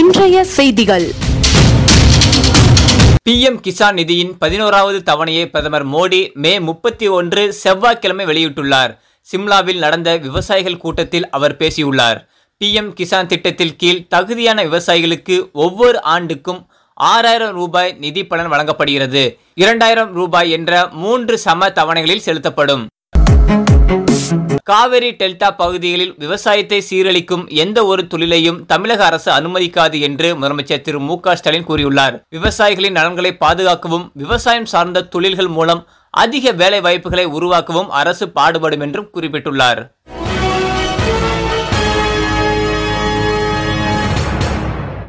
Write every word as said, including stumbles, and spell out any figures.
இன்றைய செய்திகள். பிஎம் கிசான் நிதியின் பதினோராவது தவணையை பிரதமர் மோடி மே முப்பத்தி ஒன்று செவ்வாய்க்கிழமை வெளியிட்டுள்ளார். சிம்லாவில் நடந்த விவசாயிகள் கூட்டத்தில் அவர் பேசியுள்ளார். பிஎம் கிசான் திட்டத்தில் கீழ் தகுதியான விவசாயிகளுக்கு ஒவ்வொரு ஆண்டுக்கும் ஆறாயிரம் ரூபாய் நிதி பலன் வழங்கப்படுகிறது. இரண்டாயிரம் ரூபாய் என்ற மூன்று சம தவணைகளில் செலுத்தப்படும். காவிரி டெல்டா பகுதிகளில் விவசாயத்தை சீரழிக்கும் எந்த ஒரு தொழிலையும் தமிழக அரசு அனுமதிக்காது என்று முதலமைச்சர் திரு மு க ஸ்டாலின் கூறியுள்ளார். விவசாயிகளின் நலன்களை பாதுகாக்கவும் விவசாயம் சார்ந்த தொழில்கள் மூலம் அதிக வேலை வாய்ப்புகளை உருவாக்கவும் அரசு பாடுபடும் என்றும் குறிப்பிட்டுள்ளார்.